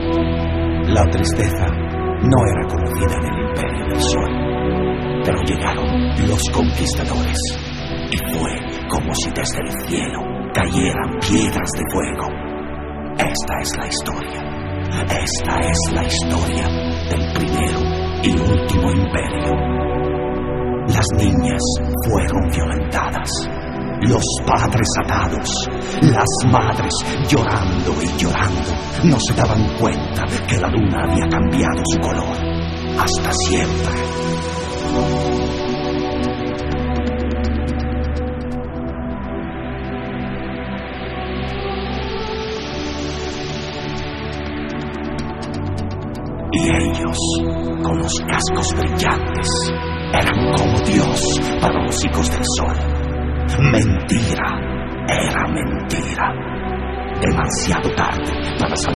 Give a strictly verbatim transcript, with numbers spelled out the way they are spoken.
La tristeza no era conocida en el Imperio del Sol, pero llegaron los conquistadores y fue como si desde el cielo cayeran piedras de fuego. Esta es la historia. Esta es la historia del primero y último imperio. Las niñas fueron violentadas, los padres atados, las madres llorando y llorando. No se daban cuenta que la luna había cambiado su color hasta siempre. Y ellos, con los cascos brillantes, eran como Dios para los hijos del sol. Mentira, era mentira. Demasiado tarde para salvar